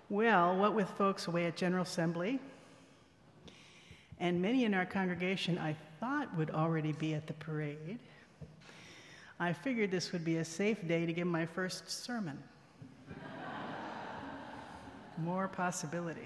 Well, what with folks away at General Assembly, and many in our congregation I thought would already be at the parade, I figured this would be a safe day to give my first sermon. More possibility.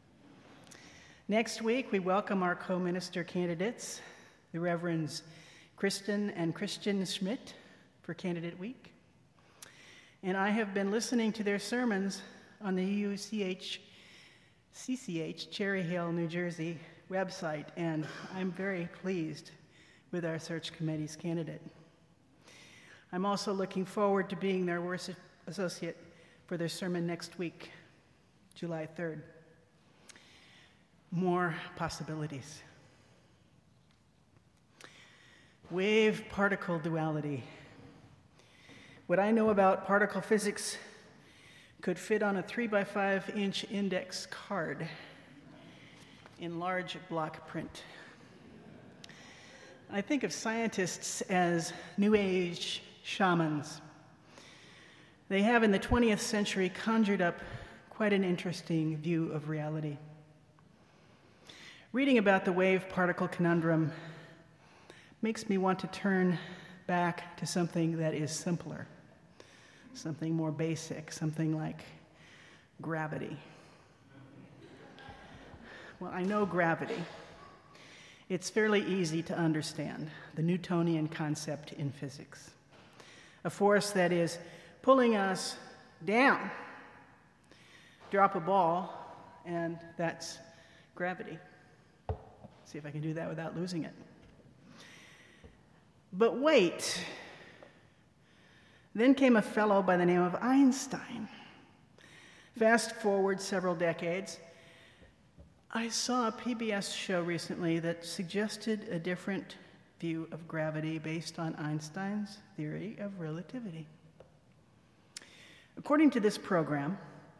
Next week, we welcome our co-minister candidates, the Reverends Kristen and Christian Schmidt, for Candidate Week. And I have been listening to their sermons on the UCCH Cherry Hill, New Jersey website, and I'm very pleased with our search committee's candidate. I'm also looking forward to being their worship associate for their sermon next week, July 3rd. More possibilities. Wave-particle duality. What I know about particle physics could fit on a 3x5-inch index card in large block print. I think of scientists as New Age shamans. They have in the 20th century conjured up quite an interesting view of reality. Reading about the wave-particle conundrum makes me want to turn back to something that is simpler, something more basic, something like gravity. Well, I know gravity. It's fairly easy to understand, the Newtonian concept in physics. A force that is pulling us down. Drop a ball, and that's gravity. See if I can do that without losing it. But wait. Then came a fellow by the name of Einstein. Fast forward several decades, I saw a PBS show recently that suggested a different view of gravity based on Einstein's theory of relativity. According to this program,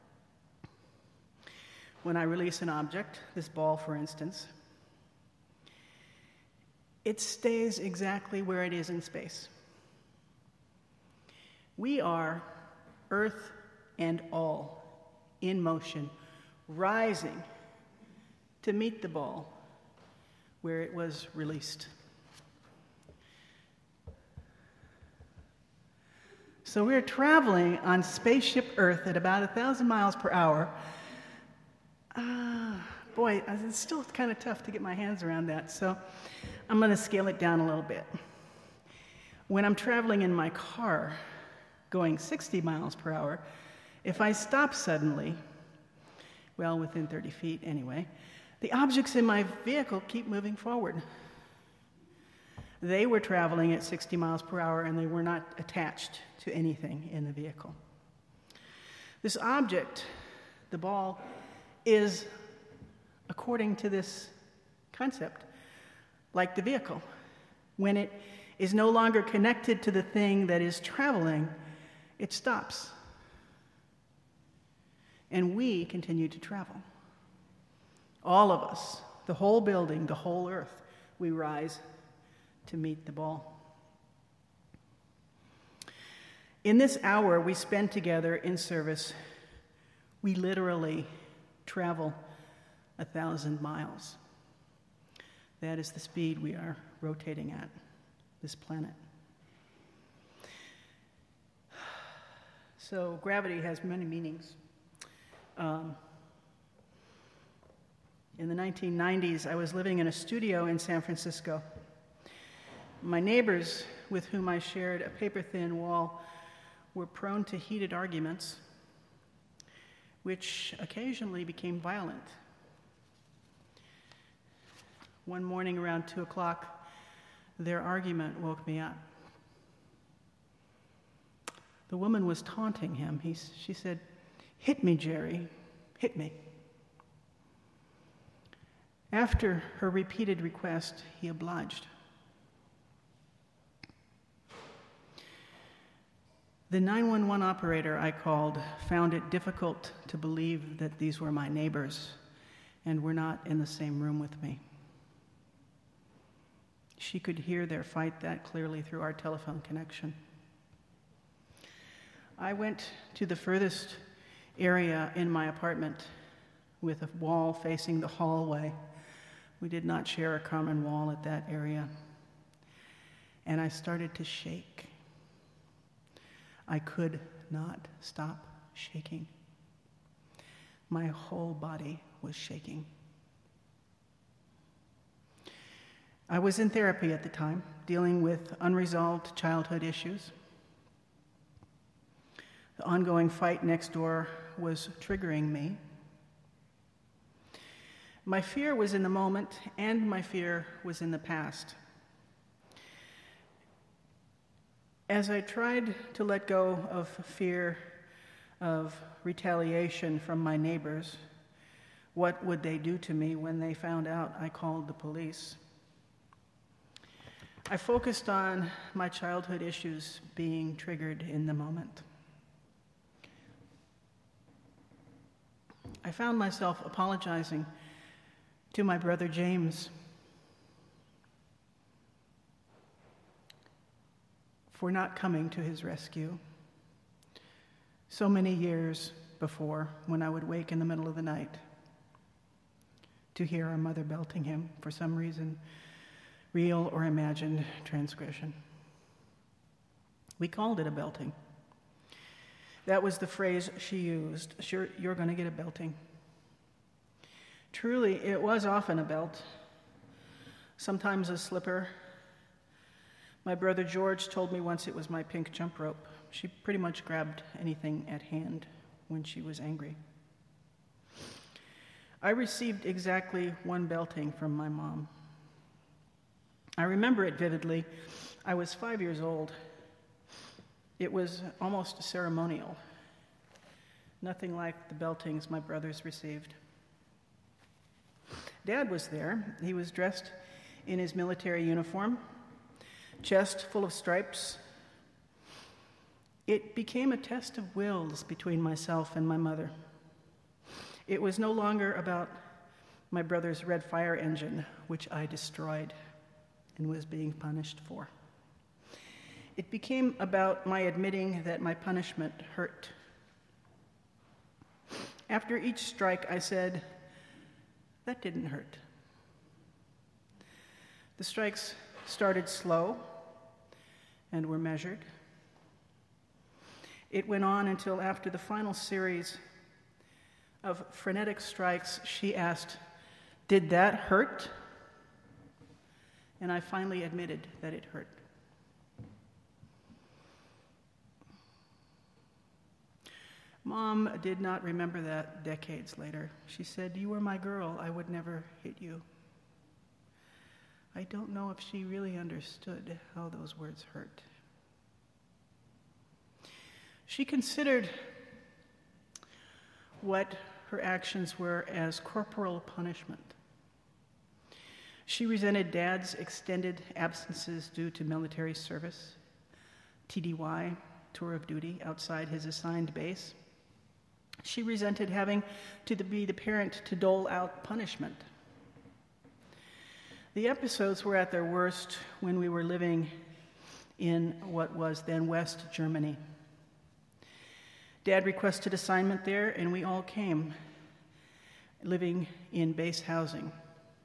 when I release an object, this ball for instance, it stays exactly where it is in space. We are, Earth and all, in motion, rising to meet the ball where it was released. So we're traveling on spaceship Earth at about 1,000 miles per hour. Boy, it's still kind of tough to get my hands around that, so I'm going to scale it down a little bit. When I'm traveling in my car, going 60 miles per hour, if I stop suddenly, well, within 30 feet anyway, the objects in my vehicle keep moving forward. They were traveling at 60 miles per hour and they were not attached to anything in the vehicle. This object, the ball, is, according to this concept, like the vehicle. When it is no longer connected to the thing that is traveling, it stops. And we continue to travel. All of us, the whole building, the whole Earth, we rise to meet the ball. In this hour we spend together in service, we literally travel 1,000 miles. That is the speed we are rotating at, this planet. So gravity has many meanings. In the 1990s, I was living in a studio in San Francisco. My neighbors, with whom I shared a paper-thin wall, were prone to heated arguments, which occasionally became violent. One morning around 2 o'clock, their argument woke me up. The woman was taunting him. She said, "Hit me, Jerry, hit me." After her repeated request, he obliged. The 911 operator I called found it difficult to believe that these were my neighbors and were not in the same room with me. She could hear their fight that clearly through our telephone connection. I went to the furthest area in my apartment with a wall facing the hallway. We did not share a common wall at that area. And I started to shake. I could not stop shaking. My whole body was shaking. I was in therapy at the time, dealing with unresolved childhood issues. The ongoing fight next door was triggering me. My fear was in the moment, and my fear was in the past. As I tried to let go of fear of retaliation from my neighbors, what would they do to me when they found out I called the police? I focused on my childhood issues being triggered in the moment. I found myself apologizing to my brother James for not coming to his rescue so many years before, when I would wake in the middle of the night to hear our mother belting him for some reason, real or imagined transgression. We called it a belting. That was the phrase she used. Sure, you're going to get a belting. Truly, it was often a belt, sometimes a slipper. My brother George told me once it was my pink jump rope. She pretty much grabbed anything at hand when she was angry. I received exactly one belting from my mom. I remember it vividly. I was 5 years old. It was almost ceremonial, nothing like the beltings my brothers received. Dad was there. He was dressed in his military uniform, chest full of stripes. It became a test of wills between myself and my mother. It was no longer about my brother's red fire engine, which I destroyed and was being punished for. It became about my admitting that my punishment hurt. After each strike, I said, "That didn't hurt." The strikes started slow and were measured. It went on until after the final series of frenetic strikes, she asked, "Did that hurt?" And I finally admitted that it hurt. Mom did not remember that decades later. She said, "You were my girl. I would never hit you." I don't know if she really understood how those words hurt. She considered what her actions were as corporal punishment. She resented Dad's extended absences due to military service, TDY, tour of duty, outside his assigned base. She resented having to be the parent to dole out punishment. The episodes were at their worst when we were living in what was then West Germany. Dad requested assignment there, and we all came, living in base housing.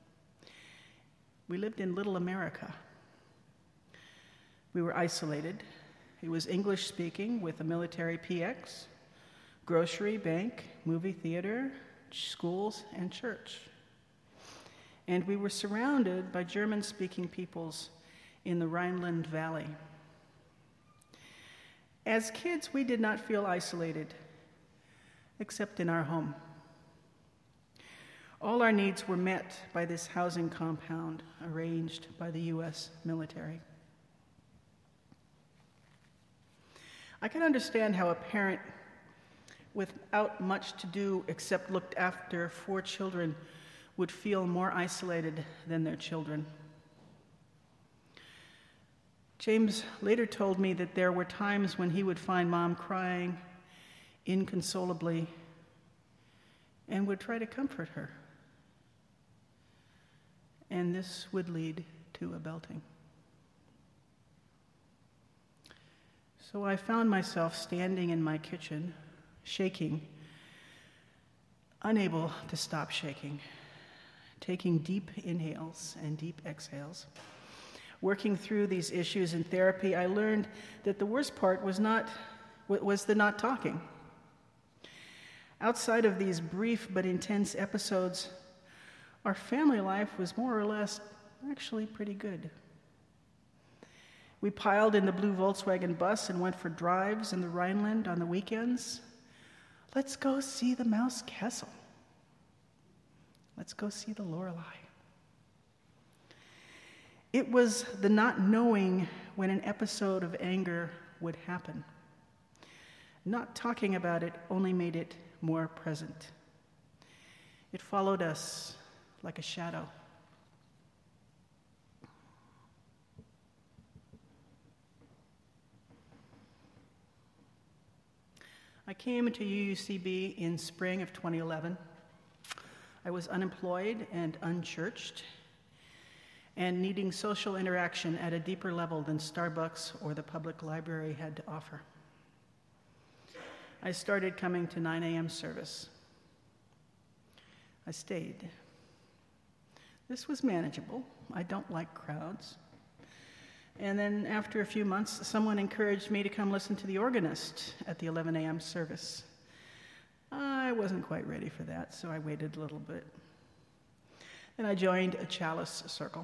We lived in Little America. We were isolated. It was English speaking with a military PX, grocery, bank, movie theater, schools, and church. And we were surrounded by German-speaking peoples in the Rhineland Valley. As kids, we did not feel isolated, except in our home. All our needs were met by this housing compound arranged by the U.S. military. I can understand how a parent without much to do except looked after 4 children would feel more isolated than their children. James later told me that there were times when he would find Mom crying inconsolably and would try to comfort her. And this would lead to a belting. So I found myself standing in my kitchen, shaking unable to stop shaking, taking deep inhales and deep exhales. Working through these issues in therapy, I learned that the worst part was the not talking. Outside of these brief but intense episodes, our family life was more or less actually pretty good. We piled in the blue Volkswagen bus and went for drives in the Rhineland on the weekends. Let's go see the Maus Kessel. Let's go see the Lorelei. It was the not knowing when an episode of anger would happen. Not talking about it only made it more present. It followed us like a shadow. I came to UUCB in spring of 2011. I was unemployed and unchurched and needing social interaction at a deeper level than Starbucks or the public library had to offer. I started coming to 9 a.m. service. I stayed. This was manageable. I don't like crowds. And then after a few months, someone encouraged me to come listen to the organist at the 11 a.m. service. I wasn't quite ready for that, so I waited a little bit. Then I joined a chalice circle.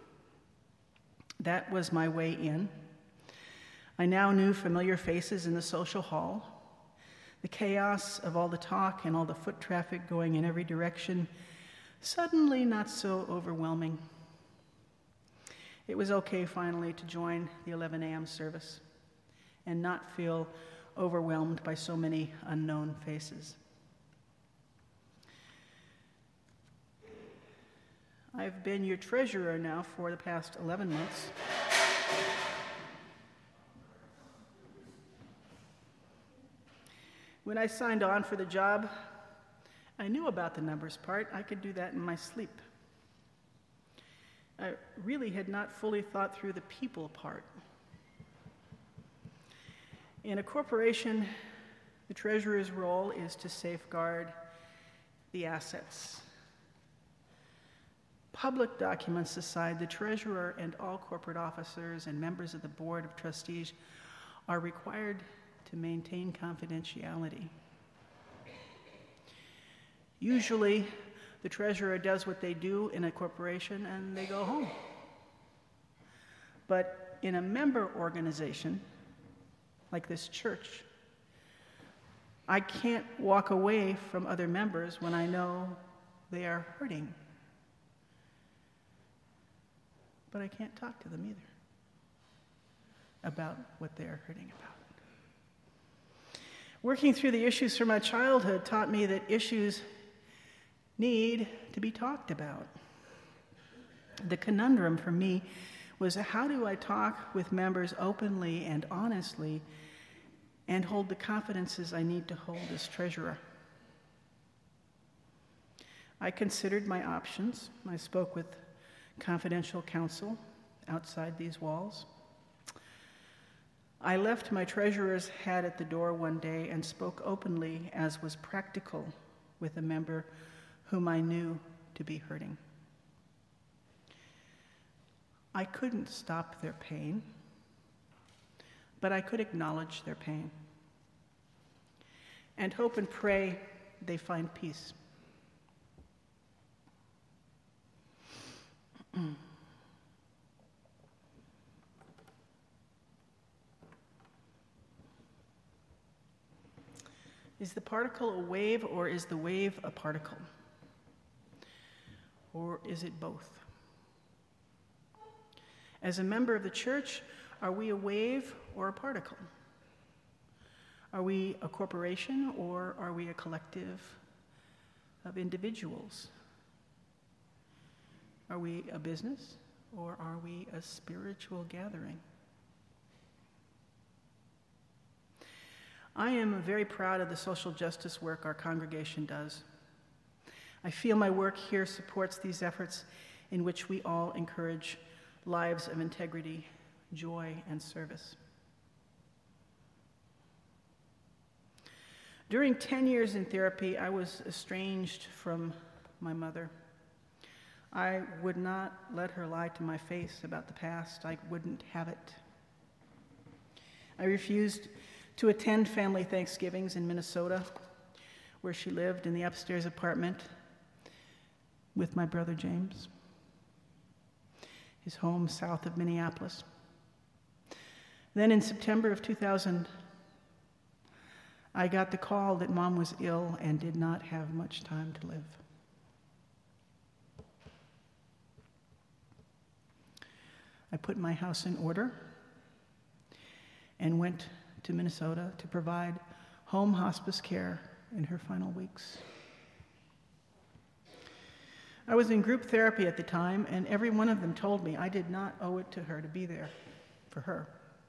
That was my way in. I now knew familiar faces in the social hall. The chaos of all the talk and all the foot traffic going in every direction, suddenly not so overwhelming. It was okay finally to join the 11 a.m. service and not feel overwhelmed by so many unknown faces. I've been your treasurer now for the past 11 months. When I signed on for the job, I knew about the numbers part. I could do that in my sleep. I really had not fully thought through the people part. In a corporation, the treasurer's role is to safeguard the assets. Public documents aside, the treasurer and all corporate officers and members of the board of trustees are required to maintain confidentiality. Usually, the treasurer does what they do in a corporation and they go home. But in a member organization, like this church, I can't walk away from other members when I know they are hurting. But I can't talk to them either about what they are hurting about. Working through the issues from my childhood taught me that issues need to be talked about. The conundrum for me was, how do I talk with members openly and honestly and hold the confidences I need to hold as treasurer? I considered my options. I spoke with confidential counsel outside these walls. I left my treasurer's hat at the door one day and spoke openly, as was practical, with a member whom I knew to be hurting. I couldn't stop their pain, but I could acknowledge their pain and hope and pray they find peace. Is the particle a wave, or is the wave a particle? Or is it both? As a member of the church, are we a wave or a particle? Are we a corporation, or are we a collective of individuals? Are we a business, or are we a spiritual gathering? I am very proud of the social justice work our congregation does. I feel my work here supports these efforts in which we all encourage lives of integrity, joy, and service. During 10 years in therapy, I was estranged from my mother. I would not let her lie to my face about the past. I wouldn't have it. I refused to attend family Thanksgivings in Minnesota, where she lived in the upstairs apartment with my brother James, his home south of Minneapolis. Then in September of 2000, I got the call that Mom was ill and did not have much time to live. I put my house in order and went to Minnesota to provide home hospice care in her final weeks. I was in group therapy at the time, and every one of them told me I did not owe it to her to be there for her.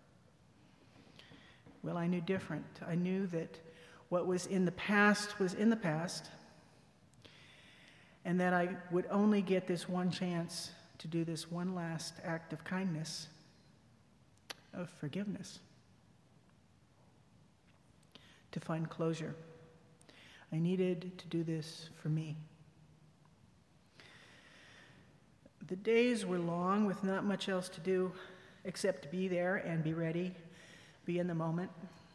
Well, I knew different. I knew that what was in the past was in the past, and that I would only get this one chance to do this one last act of kindness, of forgiveness, to find closure. I needed to do this for me. The days were long with not much else to do except to be there and be ready, be in the moment.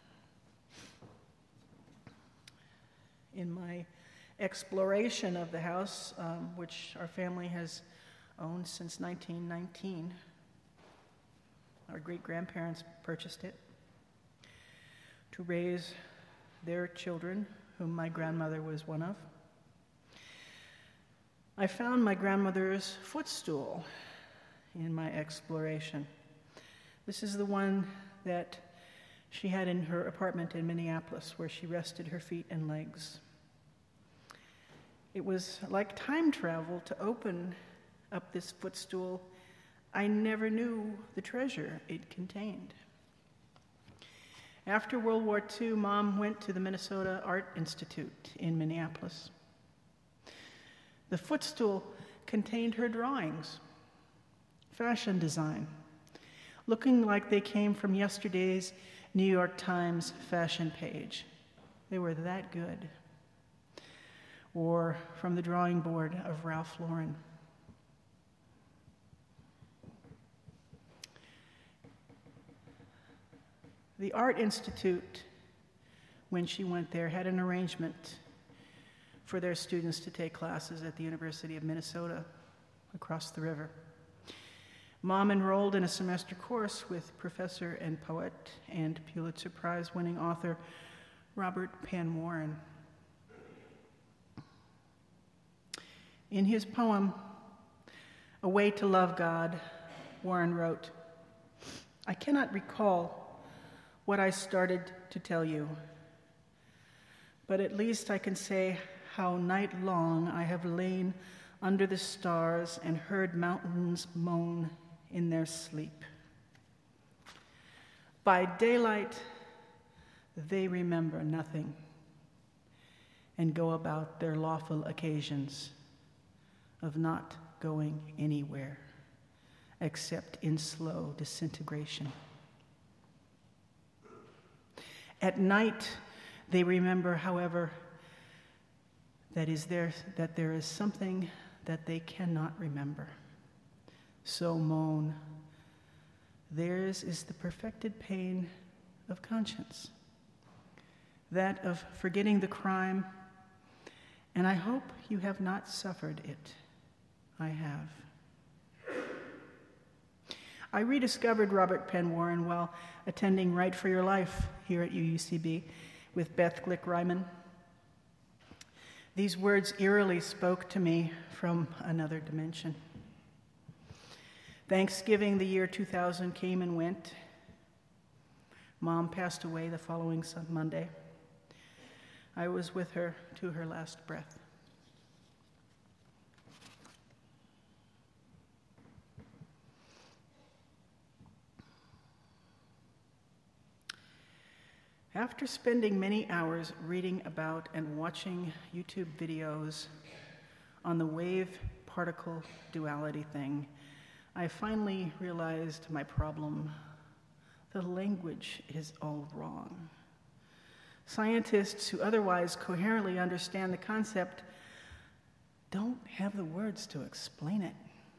In my exploration of the house, which our family has owned since 1919, our great-grandparents purchased it to raise their children, whom my grandmother was one of. I found my grandmother's footstool in my exploration. This is the one that she had in her apartment in Minneapolis, where she rested her feet and legs. It was like time travel to open up this footstool. I never knew the treasure it contained. After World War II, Mom went to the Minnesota Art Institute in Minneapolis. The footstool contained her drawings, fashion design, looking like they came from yesterday's New York Times fashion page. They were that good. Or from the drawing board of Ralph Lauren. The Art Institute, when she went there, had an arrangement for their students to take classes at the University of Minnesota across the river. Mom enrolled in a semester course with professor and poet and Pulitzer Prize-winning author Robert Penn Warren. In his poem, A Way to Love God, Warren wrote, "I cannot recall what I started to tell you, but at least I can say how night long I have lain under the stars and heard mountains moan in their sleep. By daylight, they remember nothing and go about their lawful occasions of not going anywhere except in slow disintegration. At night, they remember, however, that there is something that they cannot remember. So moan, theirs is the perfected pain of conscience, that of forgetting the crime, and I hope you have not suffered it. I have." I rediscovered Robert Penn Warren while attending Write for Your Life here at UUCB with Beth Glick-Ryman. These words eerily spoke to me from another dimension. Thanksgiving, the year 2000, came and went. Mom passed away the following Monday. I was with her to her last breath. After spending many hours reading about and watching YouTube videos on the wave-particle duality thing, I finally realized my problem. The language is all wrong. Scientists who otherwise coherently understand the concept don't have the words to explain it.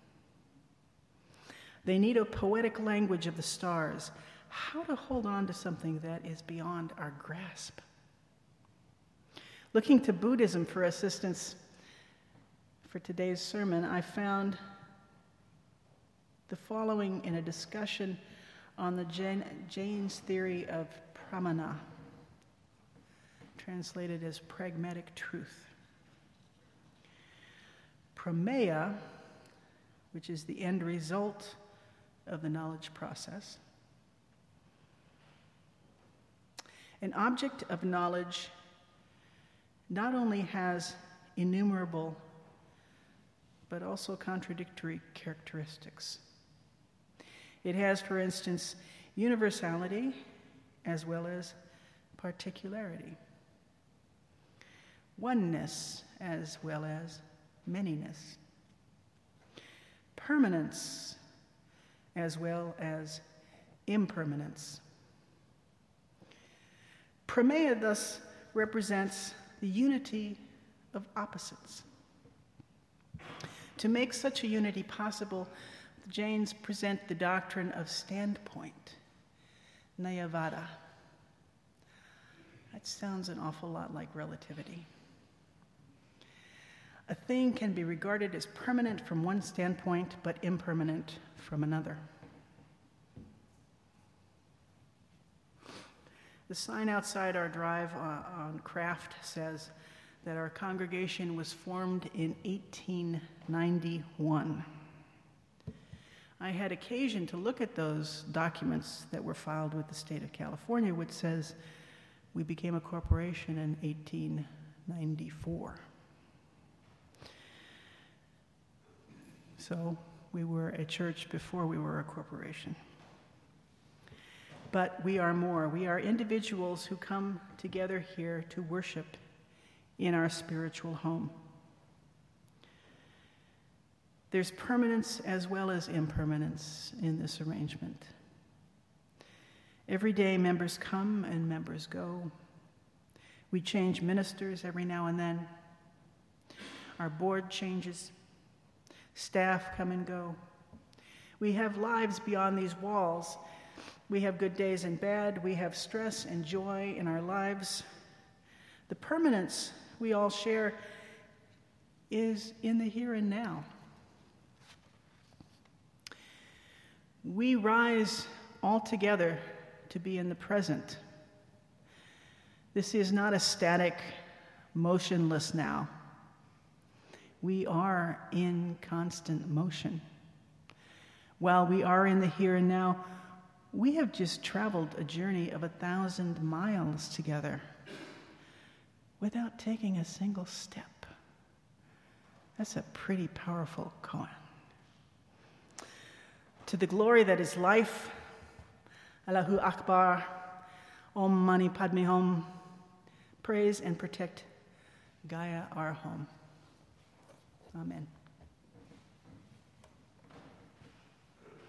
They need a poetic language of the stars, how to hold on to something that is beyond our grasp. Looking to Buddhism for assistance for today's sermon, I found the following in a discussion on the Jain's theory of pramana, translated as pragmatic truth. Prameya, which is the end result of the knowledge process. An object of knowledge not only has innumerable but also contradictory characteristics. It has, for instance, universality as well as particularity, oneness as well as manyness, permanence as well as impermanence. Prameya thus represents the unity of opposites. To make such a unity possible, the Jains present the doctrine of standpoint, Nayavada. That sounds an awful lot like relativity. A thing can be regarded as permanent from one standpoint, but impermanent from another. The sign outside our drive on Craft says that our congregation was formed in 1891. I had occasion to look at those documents that were filed with the state of California, which says we became a corporation in 1894. So we were a church before we were a corporation. But we are more. We are individuals who come together here to worship in our spiritual home. There's permanence as well as impermanence in this arrangement. Every day members come and members go. We change ministers every now and then. Our board changes. Staff come and go. We have lives beyond these walls. We have good days and bad. We have stress and joy in our lives. The permanence we all share is in the here and now. We rise all together to be in the present. This is not a static, motionless now. We are in constant motion. While we are in the here and now, we have just traveled a journey of 1,000 miles together without taking a single step. That's a pretty powerful koan. To the glory that is life, Allahu Akbar, Om Mani Padme Hum, praise and protect Gaia, our home. Amen.